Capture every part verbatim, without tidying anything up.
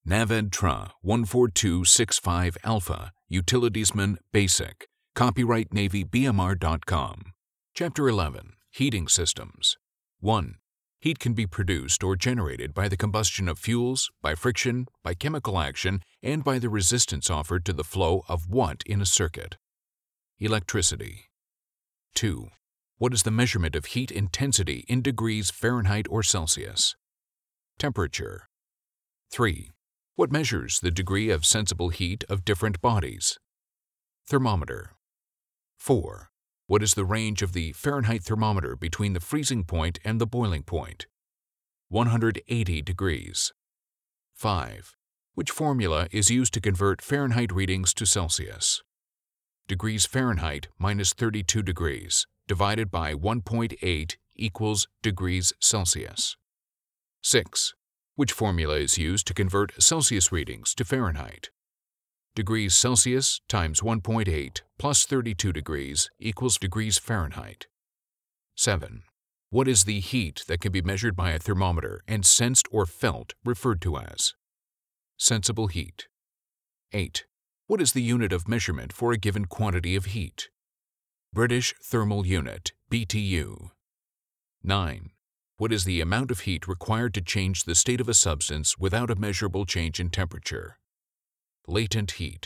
NAVEDTRA one four two six five Alpha, Utilitiesman Basic. Copyright Navy B M R dot com. Chapter eleven. Heating Systems. one. Heat can be produced or generated by the combustion of fuels, by friction, by chemical action, and by the resistance offered to the flow of what in a circuit? Electricity. two. What is the measurement of heat intensity in degrees Fahrenheit or Celsius? Temperature. three. What measures the degree of sensible heat of different bodies? Thermometer. four. What is the range of the Fahrenheit thermometer between the freezing point and the boiling point? one hundred eighty degrees. five. Which formula is used to convert Fahrenheit readings to Celsius? Degrees Fahrenheit minus thirty-two degrees divided by one point eight equals degrees Celsius. six. Which formula is used to convert Celsius readings to Fahrenheit? Degrees Celsius times one point eight plus thirty-two degrees equals degrees Fahrenheit. seven. What is the heat that can be measured by a thermometer and sensed or felt referred to as? Sensible heat. eight. What is the unit of measurement for a given quantity of heat? British Thermal Unit, B T U. nine. What is the amount of heat required to change the state of a substance without a measurable change in temperature? Latent heat.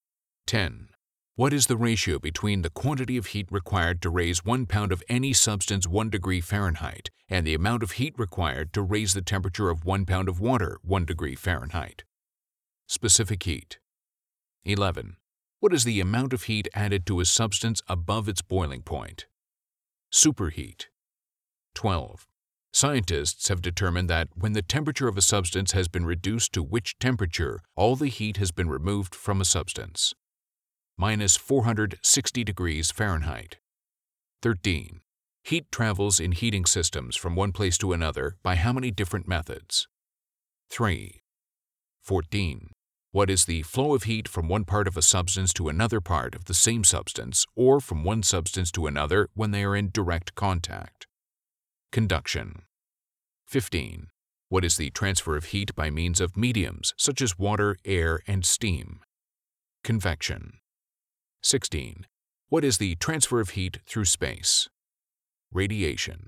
ten. What is the ratio between the quantity of heat required to raise one pound of any substance one degree Fahrenheit and the amount of heat required to raise the temperature of one pound of water one degree Fahrenheit? Specific heat. eleven. What is the amount of heat added to a substance above its boiling point? Superheat. twelve. Scientists have determined that when the temperature of a substance has been reduced to which temperature all the heat has been removed from a substance? Minus four hundred sixty degrees Fahrenheit. thirteen. Heat travels in heating systems from one place to another by how many different methods? three. fourteen. What is the flow of heat from one part of a substance to another part of the same substance or from one substance to another when they are in direct contact? Conduction. fifteen. What is the transfer of heat by means of mediums such as water, air, and steam? Convection. sixteen. What is the transfer of heat through space? Radiation.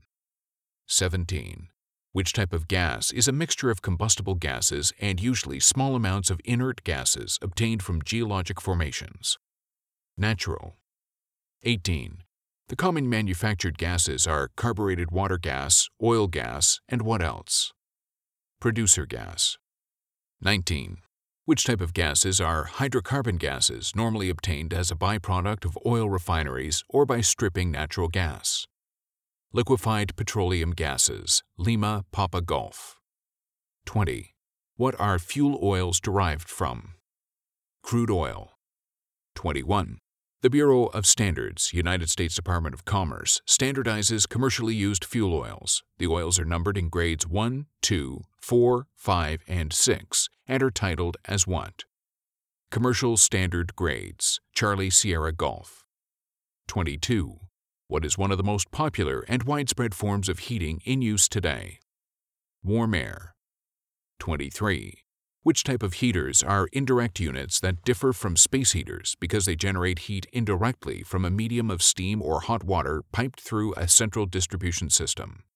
seventeen. Which type of gas is a mixture of combustible gases and usually small amounts of inert gases obtained from geologic formations? Natural. eighteen. The common manufactured gases are carbureted water gas, oil gas, and what else? Producer gas. nineteen. Which type of gases are hydrocarbon gases normally obtained as a byproduct of oil refineries or by stripping natural gas? Liquefied petroleum gases, Lima, Papa Golf. twenty. What are fuel oils derived from? Crude oil. twenty-one. The Bureau of Standards, United States Department of Commerce, standardizes commercially used fuel oils. The oils are numbered in grades one, two, four, five, and six and are titled as what? Commercial Standard Grades, Charlie Sierra Golf. twenty-two. What is one of the most popular and widespread forms of heating in use today? Warm air. twenty-three. Which type of heaters are indirect units that differ from space heaters because they generate heat indirectly from a medium of steam or hot water piped through a central distribution system?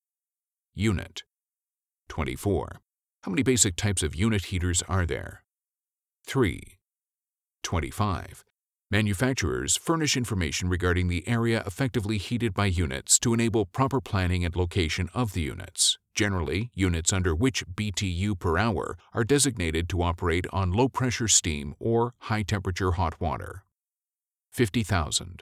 Unit. twenty-four. How many basic types of unit heaters are there? three. twenty-five. Manufacturers furnish information regarding the area effectively heated by units to enable proper planning and location of the units. Generally, units under which B T U per hour are designated to operate on low-pressure steam or high-temperature hot water. fifty thousand.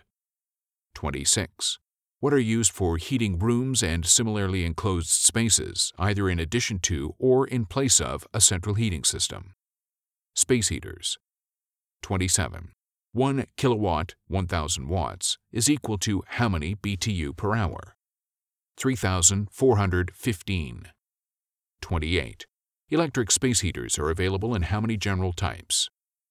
twenty-six. What are used for heating rooms and similarly enclosed spaces, either in addition to or in place of a central heating system? Space heaters. twenty-seven. one kilowatt, one thousand watts, is equal to how many B T U per hour? three thousand four hundred fifteen. twenty-eight. Electric space heaters are available in how many general types?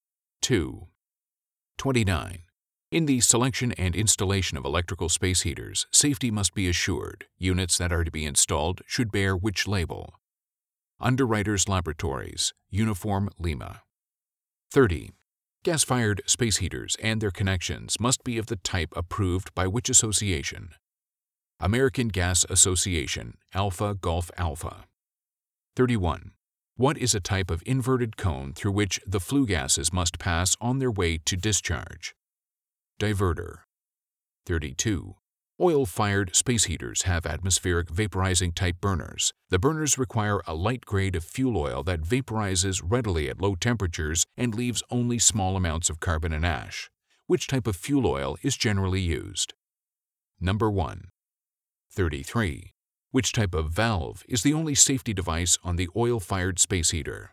two. twenty-nine. In the selection and installation of electrical space heaters, safety must be assured. Units that are to be installed should bear which label? Underwriters Laboratories, Uniform Lima. thirty. Gas-fired space heaters and their connections must be of the type approved by which association? American Gas Association, Alpha Golf Alpha. thirty-one. What is a type of inverted cone through which the flue gases must pass on their way to discharge? Diverter. thirty-two. Oil-fired space heaters have atmospheric vaporizing type burners. The burners require a light grade of fuel oil that vaporizes readily at low temperatures and leaves only small amounts of carbon and ash. Which type of fuel oil is generally used? Number one. thirty-three. Which type of valve is the only safety device on the oil-fired space heater?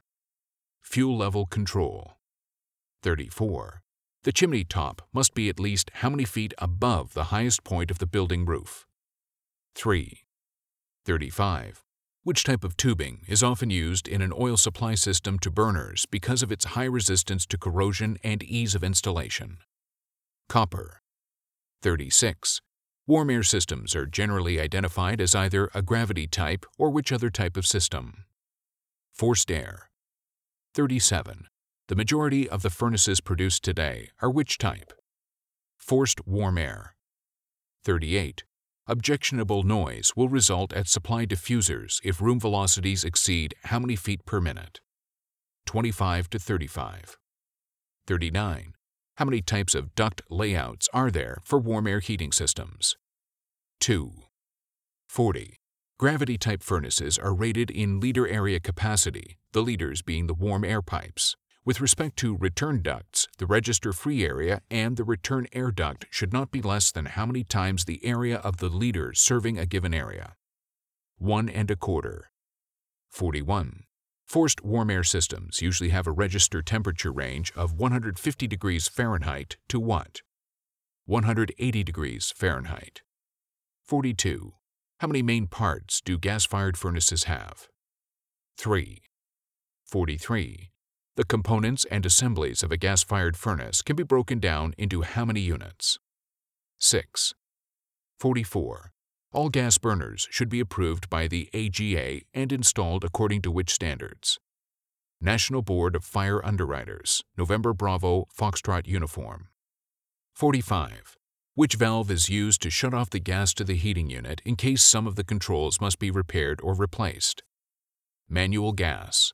Fuel level control. thirty-four. The chimney top must be at least how many feet above the highest point of the building roof? three. thirty-five. Which type of tubing is often used in an oil supply system to burners because of its high resistance to corrosion and ease of installation? Copper. thirty-six. Warm air systems are generally identified as either a gravity type or which other type of system? Forced air. thirty-seven. The majority of the furnaces produced today are which type? Forced warm air. thirty-eight. Objectionable noise will result at supply diffusers if room velocities exceed how many feet per minute? twenty-five to thirty-five. thirty-nine. How many types of duct layouts are there for warm air heating systems? two. forty. Gravity-type furnaces are rated in liter area capacity, the liters being the warm air pipes. With respect to return ducts, the register-free area and the return air duct should not be less than how many times the area of the liters serving a given area? One and a quarter. forty-one. Forced warm air systems usually have a register temperature range of one hundred fifty degrees Fahrenheit to what? one hundred eighty degrees Fahrenheit. forty-two. How many main parts do gas-fired furnaces have? three. forty-three. The components and assemblies of a gas-fired furnace can be broken down into how many units? six. forty-four. All gas burners should be approved by the A G A and installed according to which standards? National Board of Fire Underwriters, November Bravo Foxtrot Uniform. forty-five. Which valve is used to shut off the gas to the heating unit in case some of the controls must be repaired or replaced? Manual gas.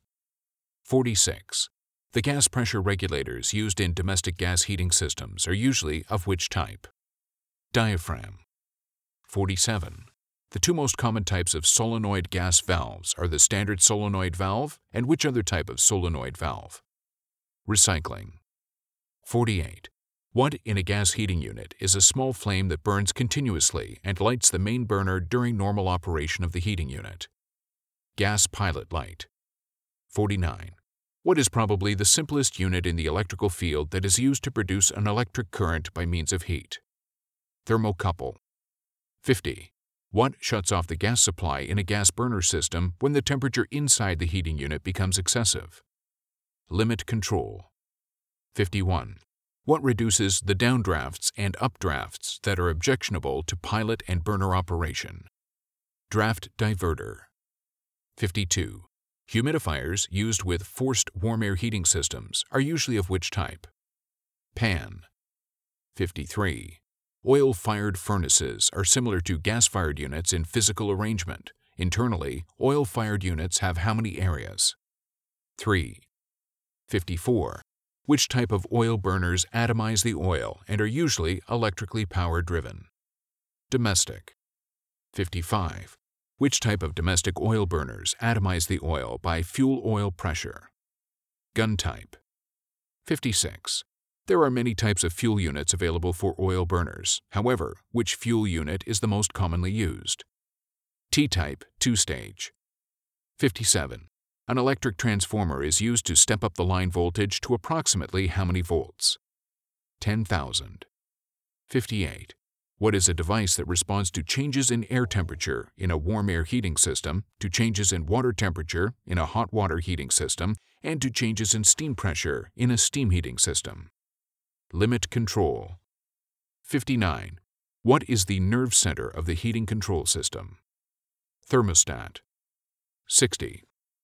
forty-six. The gas pressure regulators used in domestic gas heating systems are usually of which type? Diaphragm. forty-seven. The two most common types of solenoid gas valves are the standard solenoid valve and which other type of solenoid valve? Recycling. forty-eight. What in a gas heating unit is a small flame that burns continuously and lights the main burner during normal operation of the heating unit? Gas pilot light. forty-nine. What is probably the simplest unit in the electrical field that is used to produce an electric current by means of heat? Thermocouple. fifty. What shuts off the gas supply in a gas burner system when the temperature inside the heating unit becomes excessive? Limit control. fifty-one. What reduces the downdrafts and updrafts that are objectionable to pilot and burner operation? Draft diverter. fifty-two. Humidifiers used with forced warm air heating systems are usually of which type? Pan. fifty-three. Oil-fired furnaces are similar to gas-fired units in physical arrangement. Internally, oil-fired units have how many areas? three. fifty-four. Which type of oil burners atomize the oil and are usually electrically power-driven? Domestic. fifty-five. Which type of domestic oil burners atomize the oil by fuel oil pressure? Gun type. fifty-six. There are many types of fuel units available for oil burners. However, which fuel unit is the most commonly used? T-type two-stage. fifty-seven. An electric transformer is used to step up the line voltage to approximately how many volts? ten thousand. fifty-eight. What is a device that responds to changes in air temperature in a warm air heating system, to changes in water temperature in a hot water heating system, and to changes in steam pressure in a steam heating system? Limit control. fifty-nine. What is the nerve center of the heating control system? Thermostat. sixty.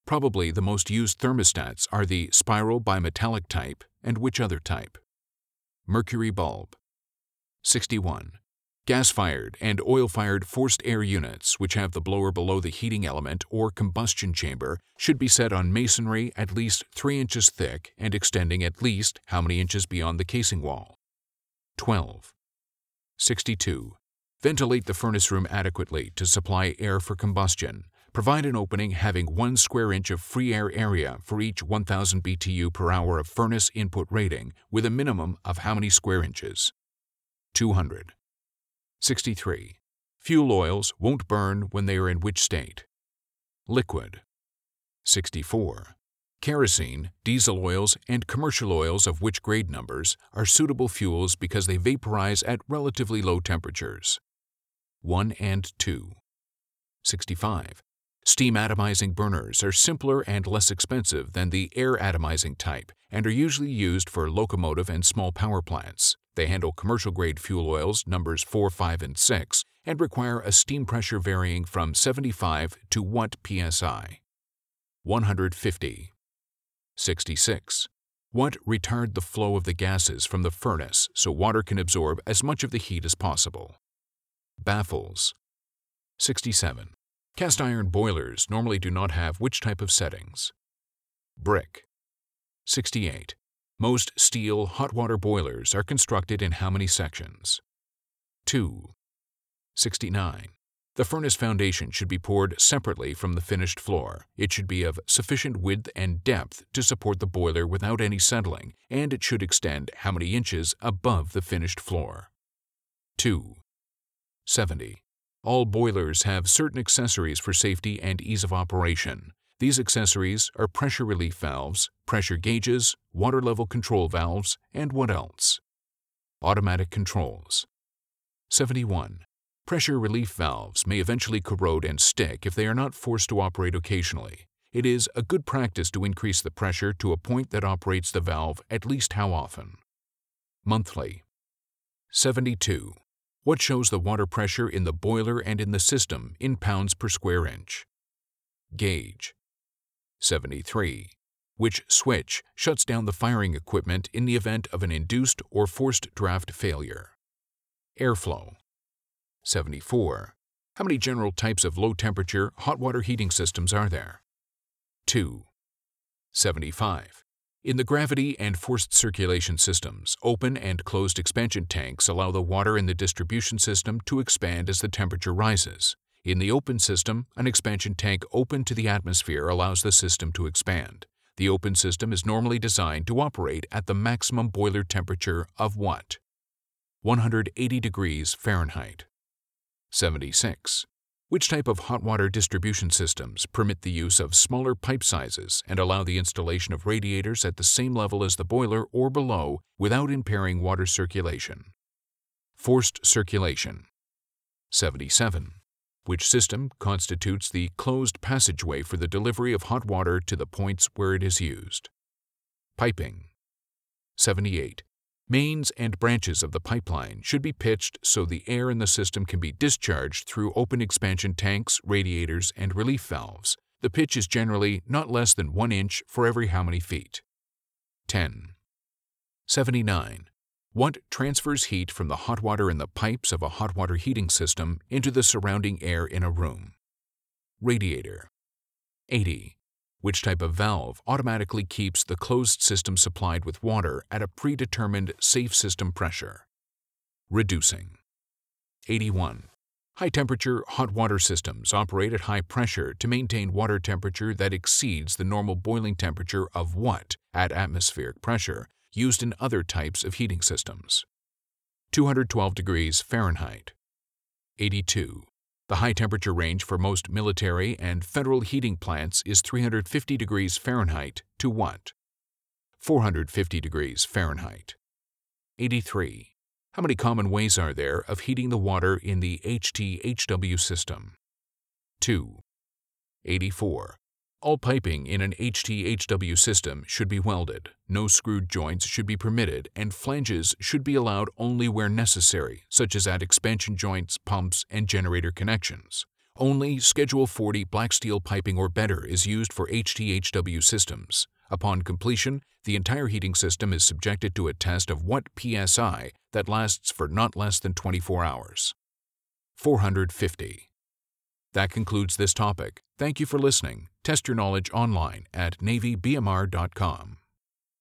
Probably the most used thermostats are the spiral bimetallic type and which other type? Mercury bulb. sixty-one. Gas-fired and oil-fired forced air units, which have the blower below the heating element or combustion chamber, should be set on masonry at least three inches thick and extending at least how many inches beyond the casing wall? twelve. sixty-two. Ventilate the furnace room adequately to supply air for combustion. Provide an opening having one square inch of free air area for each one thousand B T U per hour of furnace input rating, with a minimum of how many square inches? two hundred. sixty-three. Fuel oils won't burn when they are in which state? Liquid. sixty-four. Kerosene, diesel oils, and commercial oils of which grade numbers are suitable fuels because they vaporize at relatively low temperatures? one and two. sixty-five. Steam atomizing burners are simpler and less expensive than the air atomizing type and are usually used for locomotive and small power plants. They handle commercial-grade fuel oils numbers four, five, and six and require a steam pressure varying from seventy-five to what P S I? one hundred fifty. sixty-six. What retard the flow of the gases from the furnace so water can absorb as much of the heat as possible? Baffles. sixty-seven. Cast iron boilers normally do not have which type of settings? Brick. sixty-eight. Most steel hot water boilers are constructed in how many sections? two. sixty-nine. The furnace foundation should be poured separately from the finished floor. It should be of sufficient width and depth to support the boiler without any settling, and it should extend how many inches above the finished floor? two. seventy. All boilers have certain accessories for safety and ease of operation. These accessories are pressure relief valves, pressure gauges, water level control valves, and what else? Automatic controls. seventy-one. Pressure relief valves may eventually corrode and stick if they are not forced to operate occasionally. It is a good practice to increase the pressure to a point that operates the valve at least how often? Monthly. seventy-two. What shows the water pressure in the boiler and in the system in pounds per square inch? Gauge. seventy-three. Which switch shuts down the firing equipment in the event of an induced or forced draft failure? Airflow. seventy-four. How many general types of low-temperature hot water heating systems are there? two. seventy-five. In the gravity and forced circulation systems, open and closed expansion tanks allow the water in the distribution system to expand as the temperature rises. In the open system, an expansion tank open to the atmosphere allows the system to expand. The open system is normally designed to operate at the maximum boiler temperature of what? one hundred eighty degrees Fahrenheit. seventy-six. Which type of hot water distribution systems permit the use of smaller pipe sizes and allow the installation of radiators at the same level as the boiler or below without impairing water circulation? Forced circulation. seventy-seven. Which system constitutes the closed passageway for the delivery of hot water to the points where it is used? Piping. seventy-eight. Mains and branches of the pipeline should be pitched so the air in the system can be discharged through open expansion tanks, radiators, and relief valves. The pitch is generally not less than one inch for every how many feet? ten. seventy-nine. What transfers heat from the hot water in the pipes of a hot water heating system into the surrounding air in a room? Radiator. eighty. Which type of valve automatically keeps the closed system supplied with water at a predetermined safe system pressure? Reducing. eighty-one. High-temperature hot water systems operate at high pressure to maintain water temperature that exceeds the normal boiling temperature of what, at atmospheric pressure, used in other types of heating systems? two hundred twelve degrees Fahrenheit. eighty-two. The high-temperature range for most military and federal heating plants is three hundred fifty degrees Fahrenheit to what? four hundred fifty degrees Fahrenheit. eighty-three. How many common ways are there of heating the water in the H T H W system? two. eighty-four. All piping in an H T H W system should be welded, no screwed joints should be permitted, and flanges should be allowed only where necessary, such as at expansion joints, pumps, and generator connections. Only Schedule forty black steel piping or better is used for H T H W systems. Upon completion, the entire heating system is subjected to a test of what P S I that lasts for not less than twenty-four hours. four hundred fifty. That concludes this topic. Thank you for listening. Test your knowledge online at Navy B M R dot com.